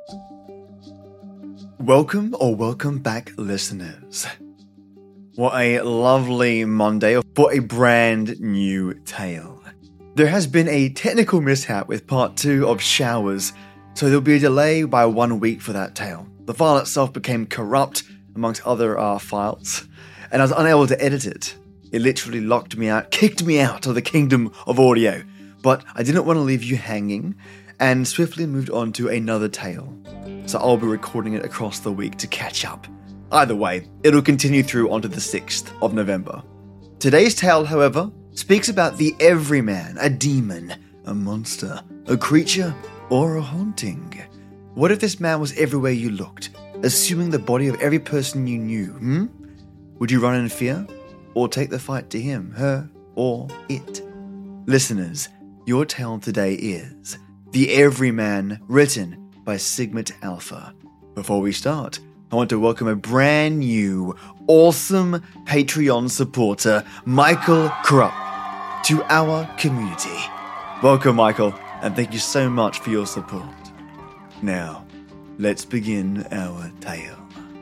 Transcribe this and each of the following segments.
Welcome back, listeners. What a lovely Monday for a brand new tale. There has been a technical mishap with part 2 of Showers, so there'll be a delay by 1 week for that tale. The file itself became corrupt, amongst other files, and I was unable to edit it. It literally locked me out, kicked me out of the kingdom of audio, but I didn't want to leave you hanging, and swiftly moved on to another tale. So I'll be recording it across the week to catch up. Either way, it'll continue through onto the 6th of November. Today's tale, however, speaks about the everyman, a demon, a monster, a creature, or a haunting. What if this man was everywhere you looked, assuming the body of every person you knew, Would you run in fear, or take the fight to him, her, or it? Listeners, your tale today is The Everyman, written by Sigmund Alpha. Before we start, I want to welcome a brand new, awesome Patreon supporter, Michael Krupp, to our community. Welcome, Michael, and thank you so much for your support. Now, let's begin our tale.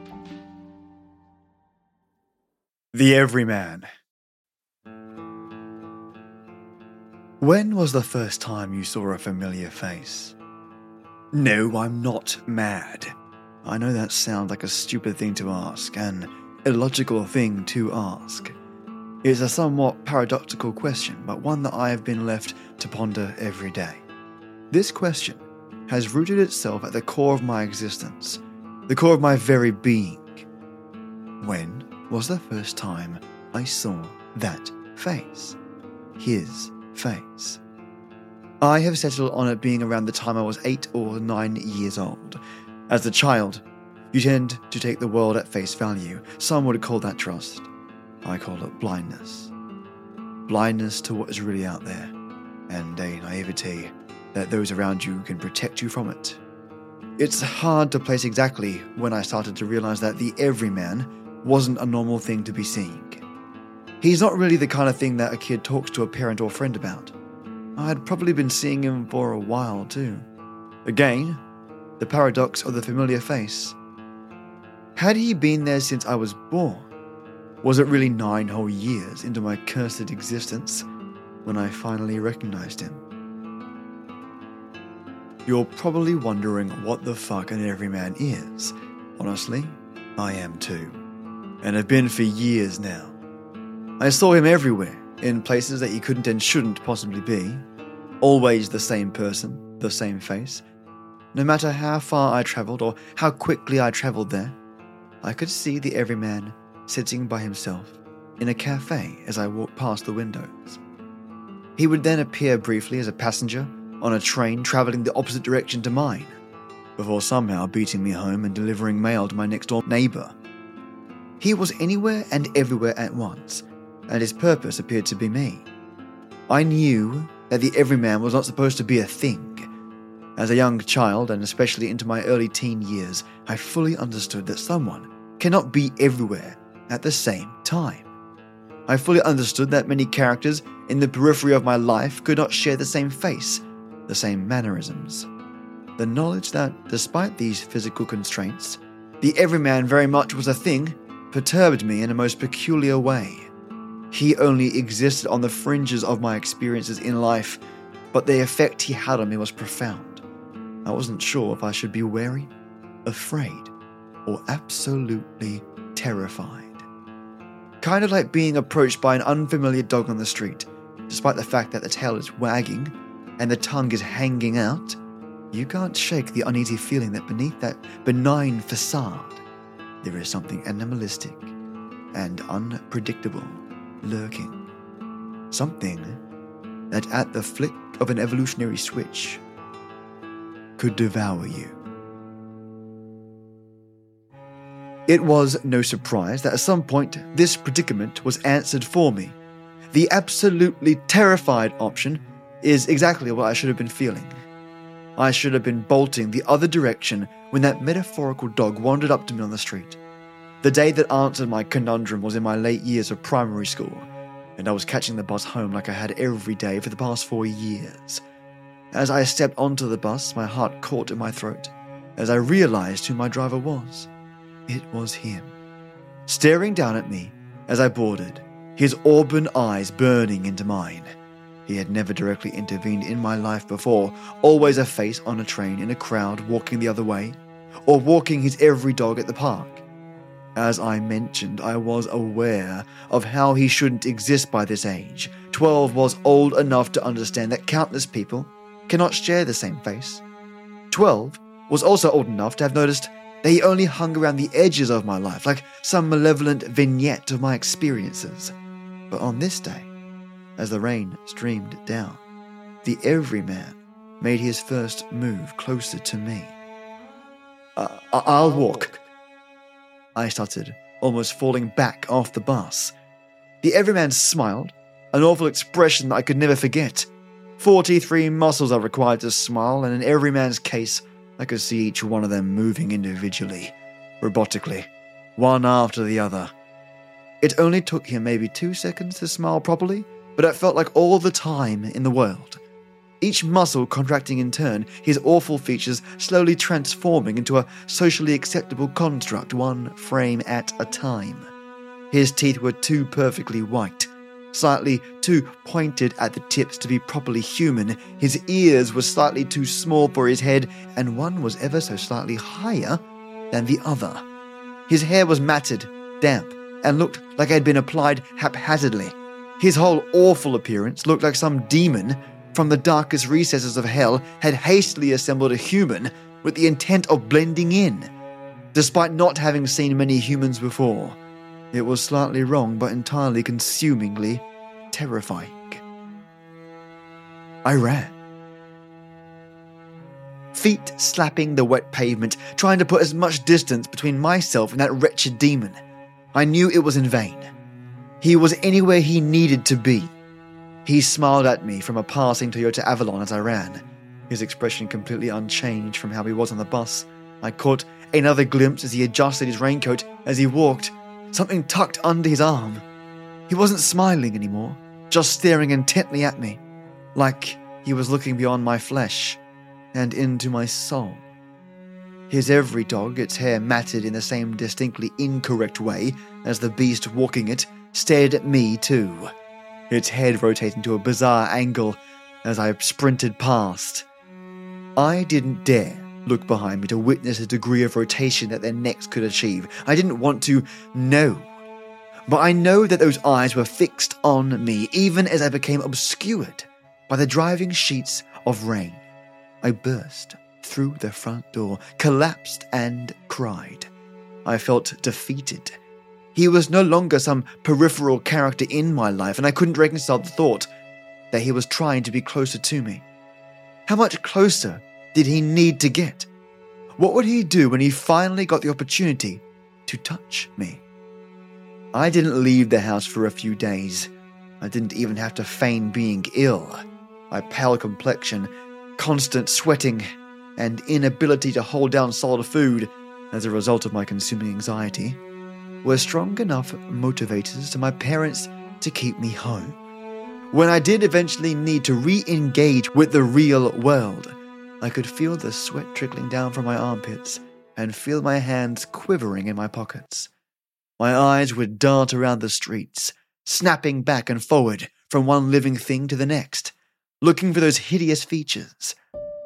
The Everyman. When was the first time you saw a familiar face? No, I'm not mad. I know that sounds like a stupid thing to ask, an illogical thing to ask. It's a somewhat paradoxical question, but one that I have been left to ponder every day. This question has rooted itself at the core of my existence, the core of my very being. When was the first time I saw that face? His face. I have settled on it being around the time I was 8 or 9 years old. As a child, you tend to take the world at face value. Some would call that trust. I call it blindness. Blindness to what is really out there, and a naivety that those around you can protect you from it. It's hard to place exactly when I started to realize that the everyman wasn't a normal thing to be seeing. He's not really the kind of thing that a kid talks to a parent or friend about. I'd probably been seeing him for a while too. Again, the paradox of the familiar face. Had he been there since I was born? Was it really 9 whole years into my cursed existence when I finally recognized him? You're probably wondering what the fuck an everyman is. Honestly, I am too. And have been for years now. I saw him everywhere, in places that he couldn't and shouldn't possibly be. Always the same person, the same face. No matter how far I travelled or how quickly I travelled there, I could see the everyman sitting by himself in a cafe as I walked past the windows. He would then appear briefly as a passenger on a train travelling the opposite direction to mine, before somehow beating me home and delivering mail to my next-door neighbour. He was anywhere and everywhere at once, and his purpose appeared to be me. I knew that the everyman was not supposed to be a thing. As a young child, and especially into my early teen years, I fully understood that someone cannot be everywhere at the same time. I fully understood that many characters in the periphery of my life could not share the same face, the same mannerisms. The knowledge that, despite these physical constraints, the everyman very much was a thing perturbed me in a most peculiar way. He only existed on the fringes of my experiences in life, but the effect he had on me was profound. I wasn't sure if I should be wary, afraid, or absolutely terrified. Kind of like being approached by an unfamiliar dog on the street. Despite the fact that the tail is wagging and the tongue is hanging out, you can't shake the uneasy feeling that beneath that benign facade, there is something animalistic and unpredictable lurking. Something that at the flick of an evolutionary switch could devour you. It was no surprise that at some point this predicament was answered for me. The absolutely terrified option is exactly what I should have been feeling. I should have been bolting the other direction when that metaphorical dog wandered up to me on the street. The day that answered my conundrum was in my late years of primary school, and I was catching the bus home like I had every day for the past 4 years. As I stepped onto the bus, my heart caught in my throat. as I realized who my driver was. It was him, staring down at me as I boarded, his auburn eyes burning into mine. He had never directly intervened in my life before, always a face on a train, in a crowd, walking the other way, or walking his every dog at the park. As I mentioned, I was aware of how he shouldn't exist by this age. 12 was old enough to understand that countless people cannot share the same face. 12 was also old enough to have noticed that he only hung around the edges of my life, like some malevolent vignette of my experiences. But on this day, as the rain streamed down, the everyman made his first move closer to me. I'll walk, I stuttered, almost falling back off the bus. The everyman smiled, an awful expression that I could never forget. 43 muscles are required to smile, and in everyman's case, I could see each one of them moving individually, robotically, one after the other. It only took him maybe 2 seconds to smile properly, but it felt like all the time in the world. Each muscle contracting in turn, his awful features slowly transforming into a socially acceptable construct, one frame at a time. His teeth were too perfectly white, slightly too pointed at the tips to be properly human. His ears were slightly too small for his head, and one was ever so slightly higher than the other. His hair was matted, damp, and looked like it had been applied haphazardly. His whole awful appearance looked like some demon from the darkest recesses of hell had hastily assembled a human with the intent of blending in. Despite not having seen many humans before, it was slightly wrong but entirely consumingly terrifying. I ran, feet slapping the wet pavement, trying to put as much distance between myself and that wretched demon. I knew it was in vain. He was anywhere he needed to be. He smiled at me from a passing Toyota Avalon as I ran, his expression completely unchanged from how he was on the bus. I caught another glimpse as he adjusted his raincoat as he walked, something tucked under his arm. He wasn't smiling anymore, just staring intently at me, like he was looking beyond my flesh and into my soul. His every dog, its hair matted in the same distinctly incorrect way as the beast walking it, stared at me too, its head rotating to a bizarre angle as I sprinted past. I didn't dare look behind me to witness the degree of rotation that their necks could achieve. I didn't want to know. But I know that those eyes were fixed on me, even as I became obscured by the driving sheets of rain. I burst through the front door, collapsed and cried. I felt defeated. He was no longer some peripheral character in my life, and I couldn't reconcile the thought that he was trying to be closer to me. How much closer did he need to get? What would he do when he finally got the opportunity to touch me? I didn't leave the house for a few days. I didn't even have to feign being ill. My pale complexion, constant sweating, and inability to hold down solid food as a result of my consuming anxiety were strong enough motivators to my parents to keep me home. When I did eventually need to re-engage with the real world, I could feel the sweat trickling down from my armpits and feel my hands quivering in my pockets. My eyes would dart around the streets, snapping back and forward from one living thing to the next, looking for those hideous features.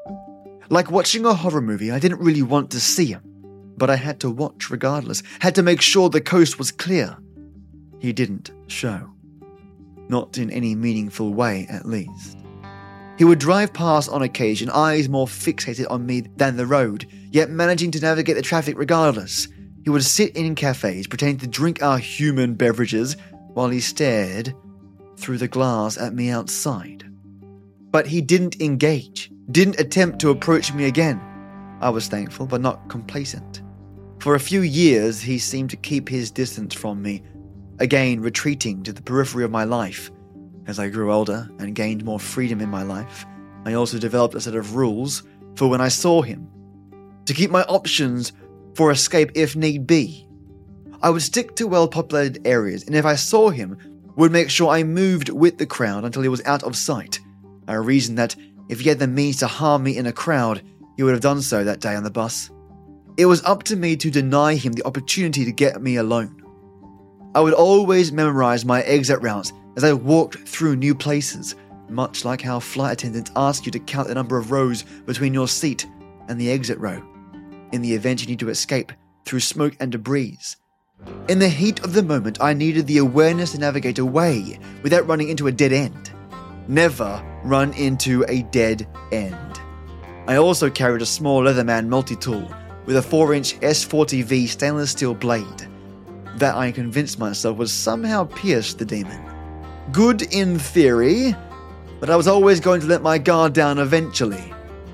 Like watching a horror movie, I didn't really want to see him, but I had to watch regardless, had to make sure the coast was clear. He didn't show. Not in any meaningful way, at least. He would drive past on occasion, eyes more fixated on me than the road, yet managing to navigate the traffic regardless. He would sit in cafes, pretending to drink our human beverages, while he stared through the glass at me outside. But he didn't engage, didn't attempt to approach me again. I was thankful, but not complacent. For a few years, he seemed to keep his distance from me, again retreating to the periphery of my life. As I grew older and gained more freedom in my life, I also developed a set of rules for when I saw him, to keep my options for escape if need be. I would stick to well-populated areas, and if I saw him, would make sure I moved with the crowd until he was out of sight. I reasoned that if he had the means to harm me in a crowd, he would have done so that day on the bus, It was up to me to deny him the opportunity to get me alone. I would always memorize my exit routes as I walked through new places, much like how flight attendants ask you to count the number of rows between your seat and the exit row, in the event you need to escape through smoke and debris. In the heat of the moment, I needed the awareness to navigate away without running into a dead end. Never run into a dead end. I also carried a small Leatherman multi-tool with a 4-inch S40V stainless steel blade that I convinced myself would somehow pierce the demon. Good in theory, but I was always going to let my guard down eventually.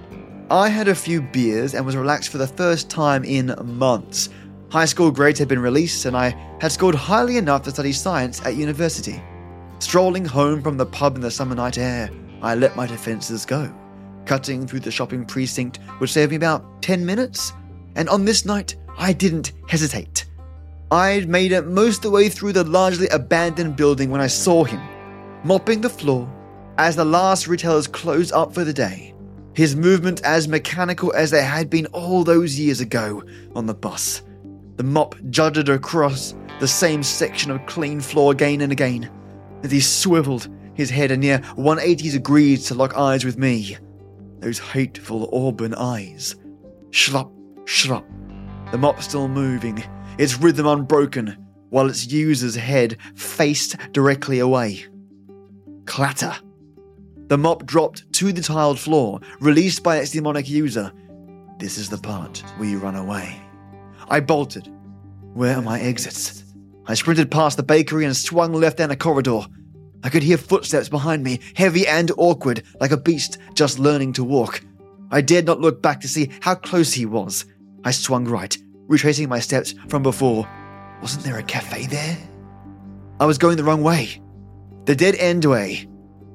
I had a few beers and was relaxed for the first time in months. High school grades had been released and I had scored highly enough to study science at university. Strolling home from the pub in the summer night air, I let my defences go, cutting through the shopping precinct would save me about 10 minutes, and on this night, I didn't hesitate. I'd made it most of the way through the largely abandoned building when I saw him, mopping the floor as the last retailers closed up for the day, his movement as mechanical as they had been all those years ago on the bus. The mop juddered across the same section of clean floor again and again, as he swiveled his head a near 180 degrees to lock eyes with me. Those hateful auburn eyes. Schlop, schlop. The mop still moving, its rhythm unbroken, while its user's head faced directly away. Clatter. The mop dropped to the tiled floor, released by its demonic user. This is the part where you run away. I bolted. Where are my exits? I sprinted past the bakery and swung left down a corridor. I could hear footsteps behind me, heavy and awkward, like a beast just learning to walk. I dared not look back to see how close he was. I swung right, retracing my steps from before. Wasn't there a cafe there? I was going the wrong way. The dead-end way.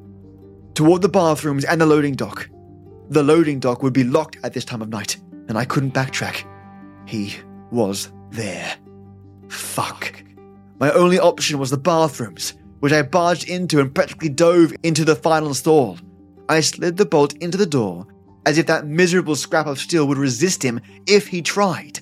Toward the bathrooms and the loading dock. The loading dock would be locked at this time of night, and I couldn't backtrack. He was there. Fuck. My only option was the bathrooms, which I barged into and practically dove into the final stall. I slid the bolt into the door, as if that miserable scrap of steel would resist him if he tried.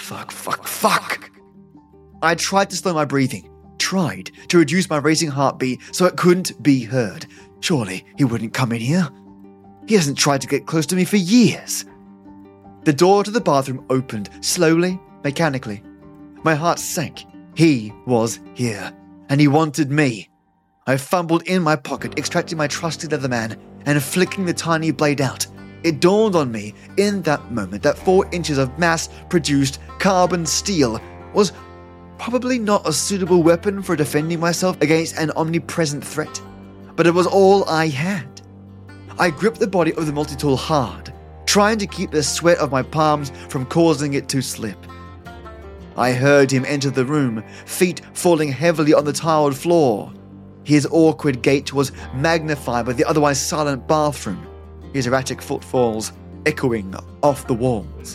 Fuck. I tried to slow my breathing, tried to reduce my racing heartbeat so it couldn't be heard. Surely he wouldn't come in here. He hasn't tried to get close to me for years. The door to the bathroom opened, slowly, mechanically. My heart sank. He was here, and he wanted me. I fumbled in my pocket, extracting my trusty Leatherman and flicking the tiny blade out. It dawned on me in that moment that 4 inches of mass-produced carbon steel was probably not a suitable weapon for defending myself against an omnipresent threat, but it was all I had. I gripped the body of the multi-tool hard, trying to keep the sweat of my palms from causing it to slip. I heard him enter the room, feet falling heavily on the tiled floor. His awkward gait was magnified by the otherwise silent bathroom, his erratic footfalls echoing off the walls.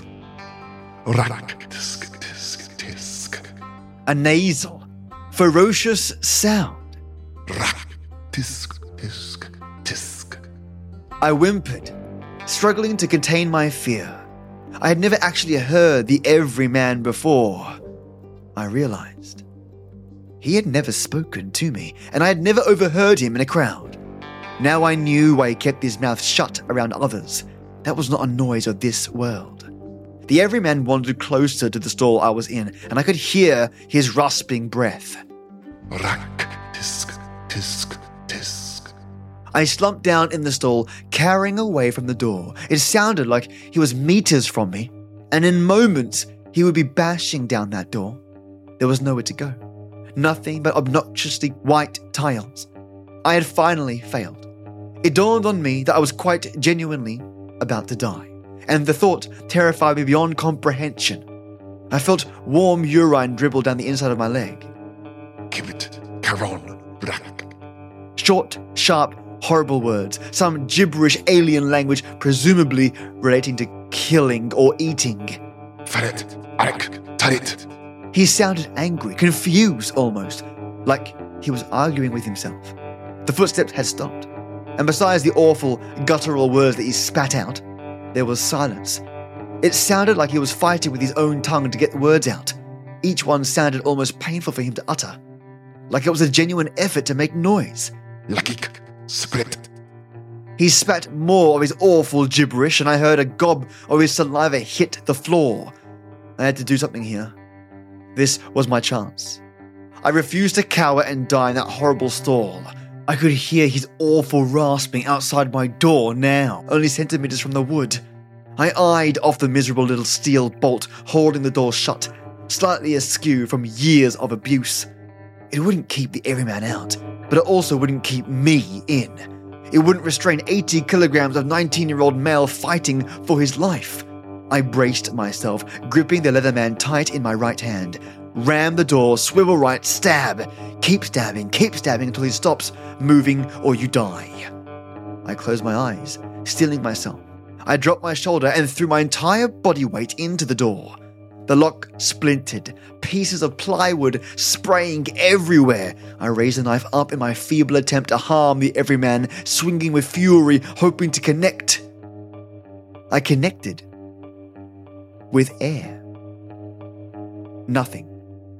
Rack, tisk, tisk, tisk. A nasal, ferocious sound. Rack, tisk, tisk, tisk. I whimpered, struggling to contain my fear. I had never actually heard the everyman before. I realized he had never spoken to me, and I had never overheard him in a crowd. Now I knew why he kept his mouth shut around others. That was not a noise of this world. The everyman wandered closer to the stall I was in, and I could hear his rasping breath. Rack, tisk, tisk, tisk. I slumped down in the stall, carrying away from the door. It sounded like he was meters from me, and in moments he would be bashing down that door. There was nowhere to go. Nothing but obnoxiously white tiles. I had finally failed. It dawned on me that I was quite genuinely about to die, and the thought terrified me beyond comprehension. I felt warm urine dribble down the inside of my leg. Kibit, Karon, Rack. Short, sharp, horrible words, some gibberish alien language presumably relating to killing or eating. Faret, Arek, Tarit. He sounded angry, confused almost, like he was arguing with himself. The footsteps had stopped, and besides the awful, guttural words that he spat out, there was silence. It sounded like he was fighting with his own tongue to get words out. Each one sounded almost painful for him to utter, like it was a genuine effort to make noise. Lakik, split. He spat more of his awful gibberish, and I heard a gob of his saliva hit the floor. I had to do something here. This was my chance. I refused to cower and die in that horrible stall. I could hear his awful rasping outside my door now, only centimetres from the wood. I eyed off the miserable little steel bolt holding the door shut, slightly askew from years of abuse. It wouldn't keep the everyman out, but it also wouldn't keep me in. It wouldn't restrain 80 kilograms of 19-year-old male fighting for his life. I braced myself, gripping the leather man tight in my right hand. Ram the door, swivel right, stab. Keep stabbing until he stops moving or you die. I closed my eyes, steeling myself. I dropped my shoulder and threw my entire body weight into the door. The lock splintered, pieces of plywood spraying everywhere. I raised the knife up in my feeble attempt to harm the everyman, swinging with fury, hoping to connect. I connected with air. Nothing.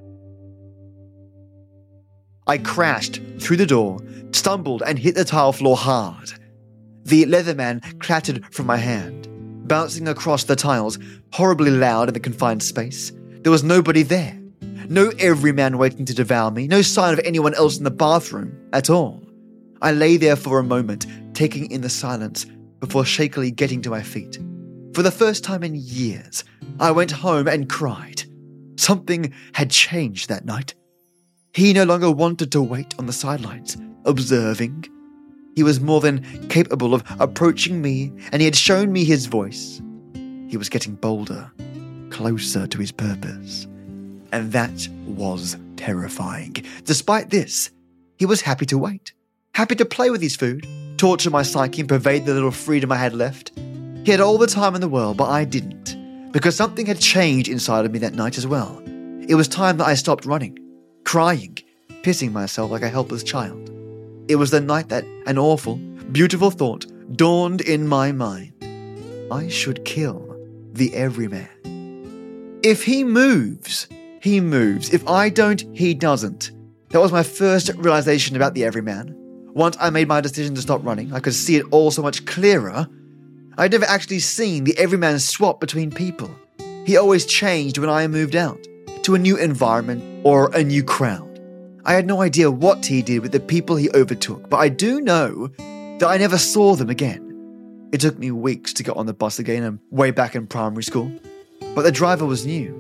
I crashed through the door, stumbled and hit the tile floor hard. The leatherman clattered from my hand, bouncing across the tiles, horribly loud in the confined space. There was nobody there. No everyman waiting to devour me, no sign of anyone else in the bathroom at all. I lay there for a moment, taking in the silence before shakily getting to my feet. For the first time in years, I went home and cried. Something had changed that night. He no longer wanted to wait on the sidelines, observing. He was more than capable of approaching me, and he had shown me his voice. He was getting bolder, closer to his purpose. And that was terrifying. Despite this, he was happy to wait, happy to play with his food, torture my psyche and pervade the little freedom I had left. He had all the time in the world, but I didn't, because something had changed inside of me that night as well. It was time that I stopped running, crying, pissing myself like a helpless child. It was the night that an awful, beautiful thought dawned in my mind. I should kill the everyman. If he moves, he moves. If I don't, he doesn't. That was my first realization about the everyman. Once I made my decision to stop running, I could see it all so much clearer. I'd never actually seen the everyman swap between people. He always changed when I moved out, to a new environment or a new crowd. I had no idea what he did with the people he overtook, but I do know that I never saw them again. It took me weeks to get on the bus again and way back in primary school, but the driver was new.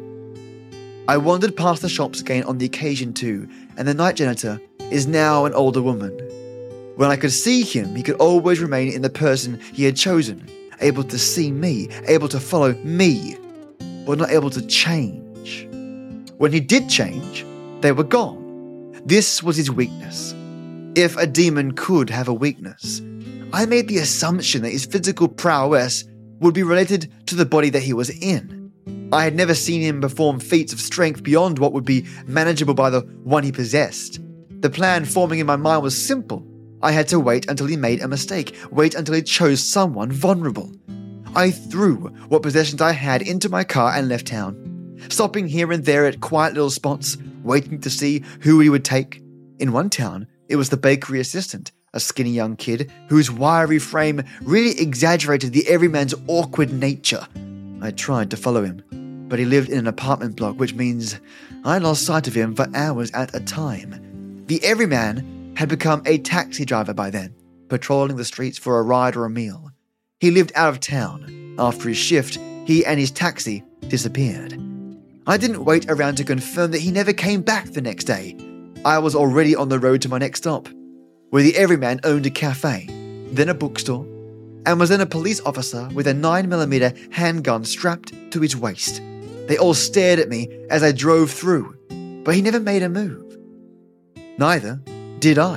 I wandered past the shops again on the occasion too, and the night janitor is now an older woman. When I could see him, he could always remain in the person he had chosen, able to see me, able to follow me, but not able to change. When he did change, they were gone. This was his weakness. If a demon could have a weakness, I made the assumption that his physical prowess would be related to the body that he was in. I had never seen him perform feats of strength beyond what would be manageable by the one he possessed. The plan forming in my mind was simple. I had to wait until he made a mistake, wait until he chose someone vulnerable. I threw what possessions I had into my car and left town, stopping here and there at quiet little spots, waiting to see who he would take. In one town, it was the bakery assistant, a skinny young kid whose wiry frame really exaggerated the everyman's awkward nature. I tried to follow him, but he lived in an apartment block, which means I lost sight of him for hours at a time. The everyman had become a taxi driver by then, patrolling the streets for a ride or a meal. He lived out of town. After his shift, he and his taxi disappeared. I didn't wait around to confirm that he never came back the next day. I was already on the road to my next stop, where the everyman owned a cafe, then a bookstore, and was then a police officer with a 9mm handgun strapped to his waist. They all stared at me as I drove through, but he never made a move. Neither did I.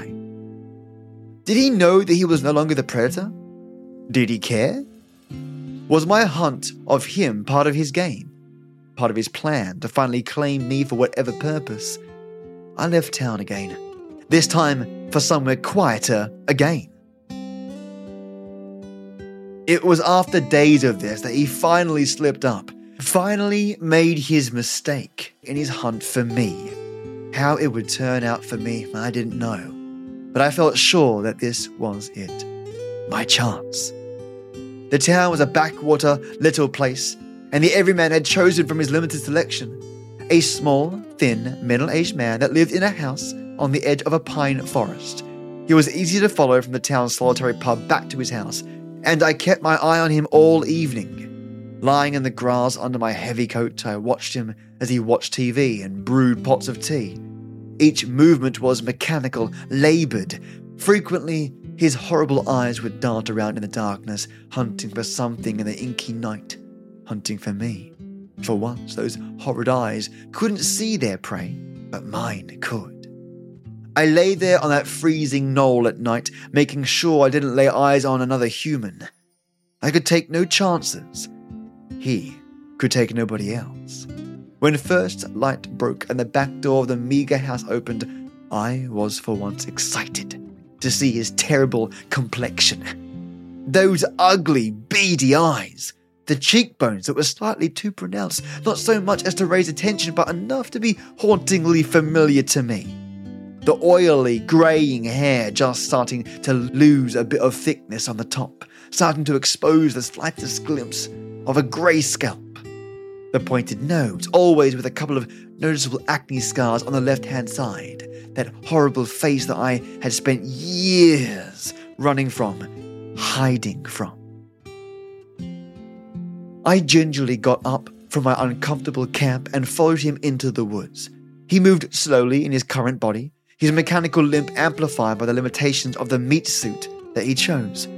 Did he know that he was no longer the predator? Did he care? Was my hunt of him part of his game? Part of his plan to finally claim me for whatever purpose? I left town again, this time for somewhere quieter again. It was after days of this that he finally slipped up, finally made his mistake in his hunt for me. How it would turn out for me, I didn't know, but I felt sure that this was it. My chance. The town was a backwater little place, and the everyman had chosen from his limited selection a small, thin, middle-aged man that lived in a house on the edge of a pine forest. He was easy to follow from the town's solitary pub back to his house, and I kept my eye on him all evening. Lying in the grass under my heavy coat, I watched him as he watched TV and brewed pots of tea. Each movement was mechanical, laboured. Frequently, his horrible eyes would dart around in the darkness, hunting for something in the inky night, hunting for me. For once, those horrid eyes couldn't see their prey, but mine could. I lay there on that freezing knoll at night, making sure I didn't lay eyes on another human. I could take no chances. He could take nobody else. When first light broke and the back door of the meagre house opened, I was for once excited to see his terrible complexion. Those ugly, beady eyes. The cheekbones that were slightly too pronounced, not so much as to raise attention, but enough to be hauntingly familiar to me. The oily, greying hair just starting to lose a bit of thickness on the top, starting to expose the slightest glimpse of a grey scalp. The pointed nose, always with a couple of noticeable acne scars on the left-hand side. That horrible face that I had spent years running from, hiding from. I gingerly got up from my uncomfortable camp and followed him into the woods. He moved slowly in his current body, his mechanical limp amplified by the limitations of the meat suit that he chose.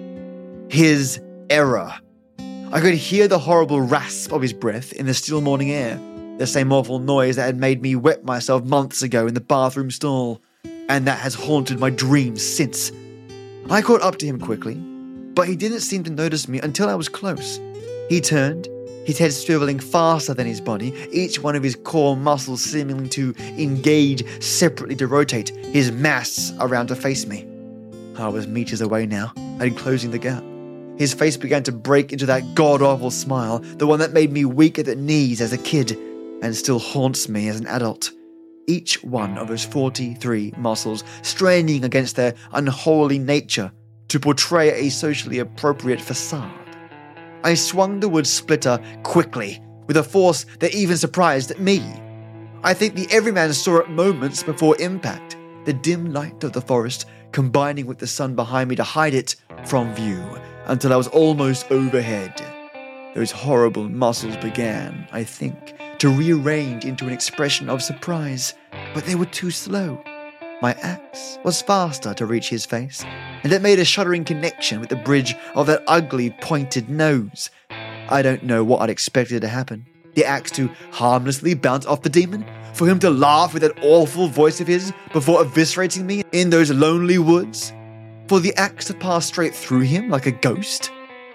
His error. I could hear the horrible rasp of his breath in the still morning air, the same awful noise that had made me wet myself months ago in the bathroom stall, and that has haunted my dreams since. I caught up to him quickly, but he didn't seem to notice me until I was close. He turned, his head swiveling faster than his body, each one of his core muscles seeming to engage separately to rotate his mass around to face me. I was meters away now, and closing the gap. His face began to break into that god-awful smile, the one that made me weak at the knees as a kid, and still haunts me as an adult. Each one of those 43 muscles straining against their unholy nature to portray a socially appropriate facade. I swung the wood splitter quickly, with a force that even surprised me. I think the everyman saw it moments before impact, the dim light of the forest combining with the sun behind me to hide it from view, until I was almost overhead. Those horrible muscles began, I think, to rearrange into an expression of surprise, but they were too slow. My axe was faster to reach his face, and it made a shuddering connection with the bridge of that ugly pointed nose. I don't know what I'd expected to happen. The axe to harmlessly bounce off the demon? For him to laugh with that awful voice of his before eviscerating me in those lonely woods? For the axe to pass straight through him like a ghost?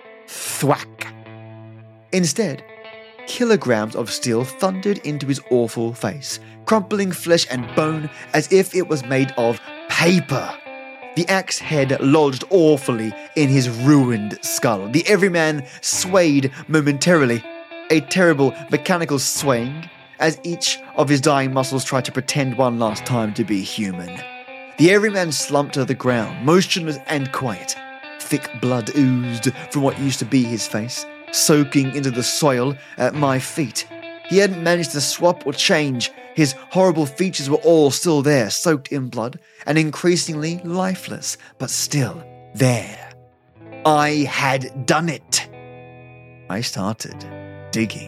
Thwack! Instead, kilograms of steel thundered into his awful face, crumpling flesh and bone as if it was made of paper. The axe head lodged awfully in his ruined skull. The everyman swayed momentarily, a terrible mechanical swaying, as each of his dying muscles tried to pretend one last time to be human. The everyman slumped to the ground, motionless and quiet. Thick blood oozed from what used to be his face, soaking into the soil at my feet. He hadn't managed to swap or change. His horrible features were all still there, soaked in blood, and increasingly lifeless, but still there. I had done it. I started digging.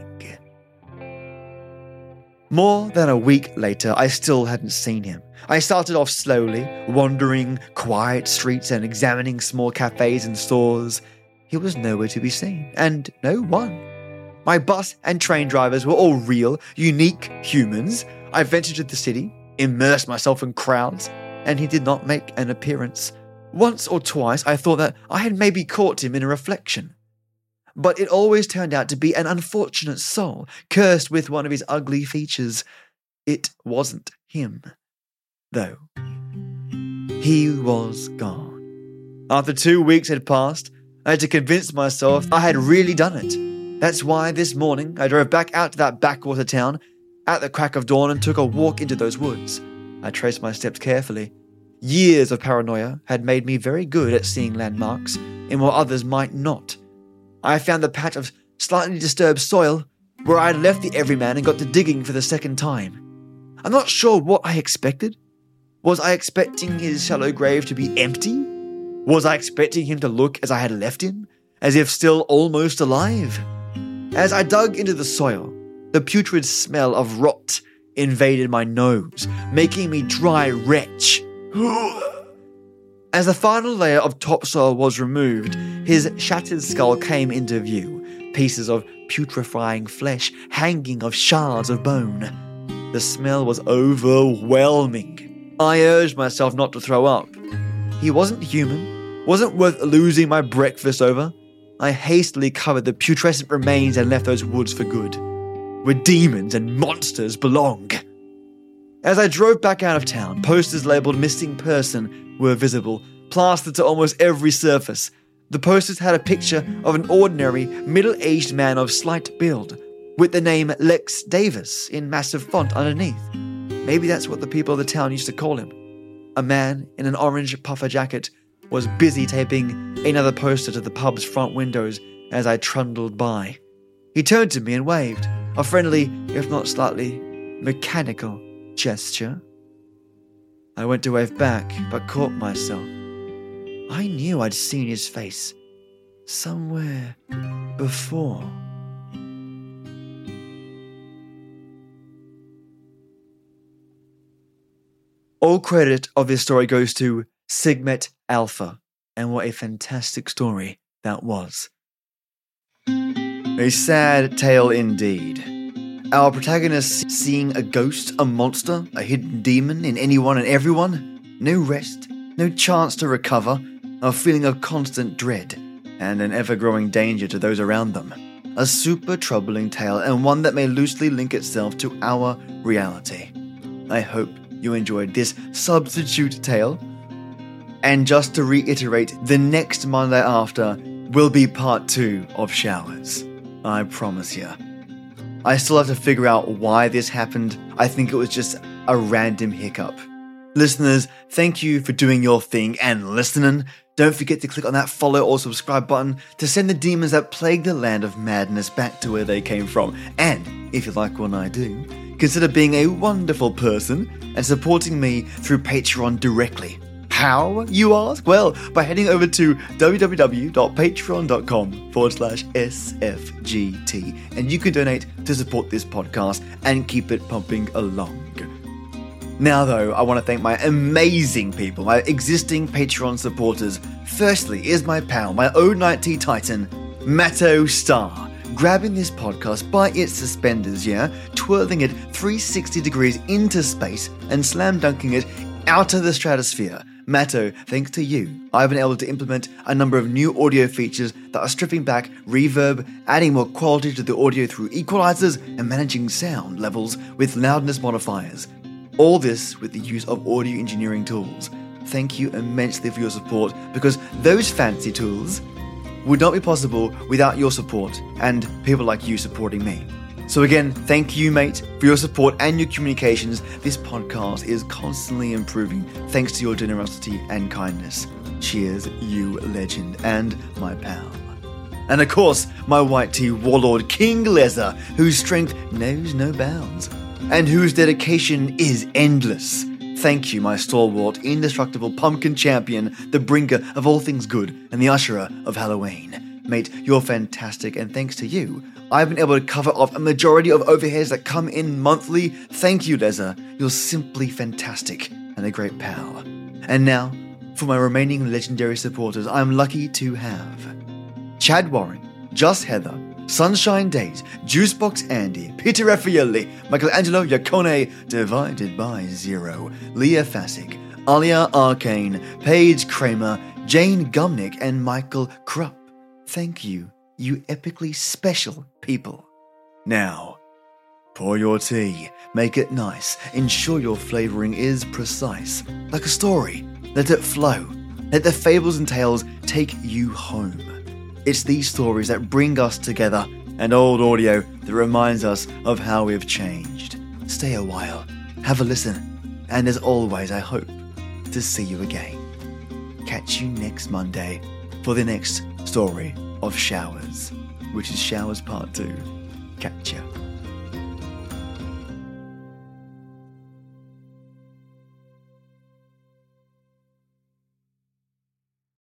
More than a week later, I still hadn't seen him. I started off slowly, wandering quiet streets and examining small cafes and stores. He was nowhere to be seen, and no one. My bus and train drivers were all real, unique humans. I ventured to the city, immersed myself in crowds, and he did not make an appearance. Once or twice I thought that I had maybe caught him in a reflection. But it always turned out to be an unfortunate soul, cursed with one of his ugly features. It wasn't him, though. He was gone. After 2 weeks had passed, I had to convince myself I had really done it. That's why this morning I drove back out to that backwater town at the crack of dawn and took a walk into those woods. I traced my steps carefully. Years of paranoia had made me very good at seeing landmarks in what others might not. I found the patch of slightly disturbed soil where I had left the everyman and got to digging for the second time. I'm not sure what I expected. Was I expecting his shallow grave to be empty? Was I expecting him to look as I had left him, as if still almost alive? As I dug into the soil, the putrid smell of rot invaded my nose, making me dry retch. As the final layer of topsoil was removed, his shattered skull came into view, pieces of putrefying flesh hanging off shards of bone. The smell was overwhelming. I urged myself not to throw up. He wasn't human, wasn't worth losing my breakfast over. I hastily covered the putrescent remains and left those woods for good, where demons and monsters belong. As I drove back out of town, posters labelled missing person were visible, plastered to almost every surface. The posters had a picture of an ordinary, middle-aged man of slight build, with the name Lex Davis in massive font underneath. Maybe that's what the people of the town used to call him. A man in an orange puffer jacket was busy taping another poster to the pub's front windows as I trundled by. He turned to me and waved, a friendly, if not slightly mechanical gesture. I went to wave back, but caught myself. I knew I'd seen his face somewhere before. All credit of this story goes to Sigmet Alpha, and what a fantastic story that was. A sad tale indeed. Our protagonist seeing a ghost, a monster, a hidden demon in anyone and everyone, no rest, no chance to recover, a feeling of constant dread, and an ever-growing danger to those around them. A super troubling tale, and one that may loosely link itself to our reality. I hope you enjoyed this substitute tale. And just to reiterate, the next Monday after will be part 2 of Showers. I promise you. I still have to figure out why this happened. I think it was just a random hiccup. Listeners, thank you for doing your thing and listening. Don't forget to click on that follow or subscribe button to send the demons that plague the land of madness back to where they came from. And if you like what I do, consider being a wonderful person and supporting me through Patreon directly. How, you ask? Well, by heading over to www.patreon.com/SFGT, and you can donate to support this podcast and keep it pumping along. Now, though, I want to thank my amazing people, my existing Patreon supporters. Firstly is my pal, my O90 Titan, Matto Star, grabbing this podcast by its suspenders, twirling it 360 degrees into space and slam dunking it out of the stratosphere. Matto, thanks to you, I've been able to implement a number of new audio features that are stripping back reverb, adding more quality to the audio through equalizers, and managing sound levels with loudness modifiers. All this with the use of audio engineering tools. Thank you immensely for your support, because those fancy tools would not be possible without your support and people like you supporting me. So again, thank you, mate, for your support and your communications. This podcast is constantly improving thanks to your generosity and kindness. Cheers, you legend, and my pal. And of course, my white tea warlord, King Leza, whose strength knows no bounds, and whose dedication is endless. Thank you, my stalwart, indestructible pumpkin champion, the bringer of all things good, and the usherer of Halloween. Mate, you're fantastic, and thanks to you, I've been able to cover off a majority of overheads that come in monthly. Thank you, Leza. You're simply fantastic and a great pal. And now, for my remaining legendary supporters, I'm lucky to have Chad Warren, Just Heather, Sunshine Days, Juicebox Andy, Peter Raffaelli, Michelangelo Iacone, divided by 0, Leah Fassig, Alia Arcane, Paige Kramer, Jane Gumnick, and Michael Krupp. Thank you, you epically special people. Now, pour your tea, make it nice, ensure your flavouring is precise. Like a story, let it flow. Let the fables and tales take you home. It's these stories that bring us together, and old audio that reminds us of how we've changed. Stay a while, have a listen, and as always, I hope to see you again. Catch you next Monday for the next story of Showers, which is Showers Part 2. Catch ya.